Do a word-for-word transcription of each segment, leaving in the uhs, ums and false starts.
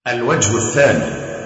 الوجه الثاني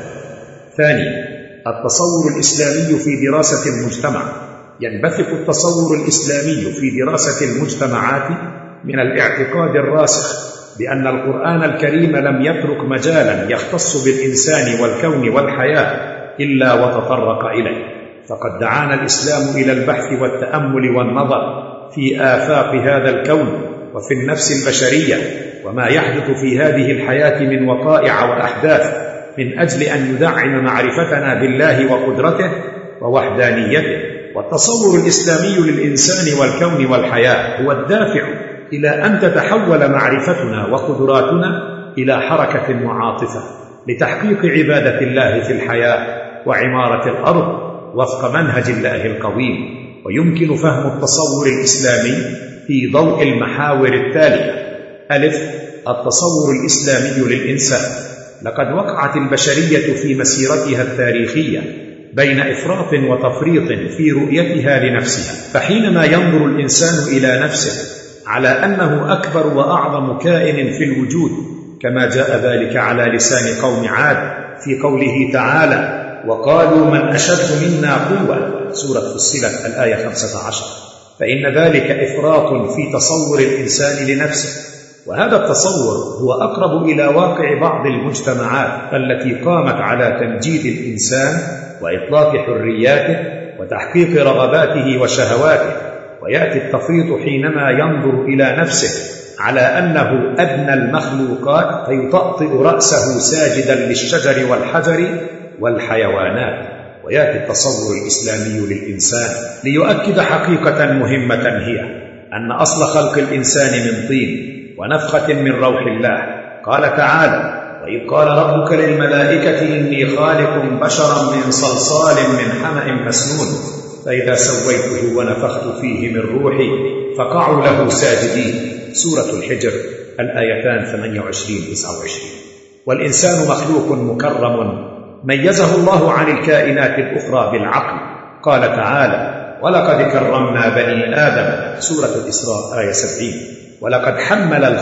ثانيا التصور الإسلامي في دراسة المجتمع. ينبثق التصور الإسلامي في دراسة المجتمعات من الاعتقاد الراسخ بأن القرآن الكريم لم يترك مجالا يختص بالإنسان والكون والحياة إلا وتطرق إليه، فقد دعانا الإسلام إلى البحث والتأمل والنظر في آفاق هذا الكون وفي النفس البشرية وما يحدث في هذه الحياة من وقائع وأحداث، من أجل أن يدعم معرفتنا بالله وقدرته ووحدانيته. والتصور الإسلامي للإنسان والكون والحياة هو الدافع إلى أن تتحول معرفتنا وقدراتنا إلى حركة وعاطفة لتحقيق عبادة الله في الحياة وعمارة الأرض وفق منهج الله القويم. ويمكن فهم التصور الإسلامي في ضوء المحاور التالية: ألف، التصور الإسلامي للإنسان. لقد وقعت البشرية في مسيرتها التاريخية بين إفراط وتفريط في رؤيتها لنفسها، فحينما ينظر الإنسان إلى نفسه على أنه أكبر وأعظم كائن في الوجود، كما جاء ذلك على لسان قوم عاد في قوله تعالى: وقالوا من أشد منا قوة، سورة فصلت الآية خمسة عشر، فإن ذلك إفراط في تصور الإنسان لنفسه. وهذا التصور هو أقرب إلى واقع بعض المجتمعات التي قامت على تمجيد الإنسان وإطلاق حرياته وتحقيق رغباته وشهواته. ويأتي التفريط حينما ينظر إلى نفسه على أنه أدنى المخلوقات فيطأطئ رأسه ساجدا للشجر والحجر والحيوانات. ويأتي التصور الإسلامي للإنسان ليؤكد حقيقة مهمة، هي أن أصل خلق الإنسان من طين ونفخة من روح الله. قال تعالى: وإذ قال ربك للملائكة إني خالق بشرا من صلصال من حمأ مسنون فإذا سويته ونفخت فيه من روحي فقعوا له ساجدين، سورة الحجر الآيتان ثمانية وعشرين تسعة وعشرين. والإنسان مخلوق مكرم ميزه الله عن الكائنات الأخرى بالعقل. قال تعالى: ولقد كرمنا بني آدم، سورة الإسراء آية سبعين. ولقد حمل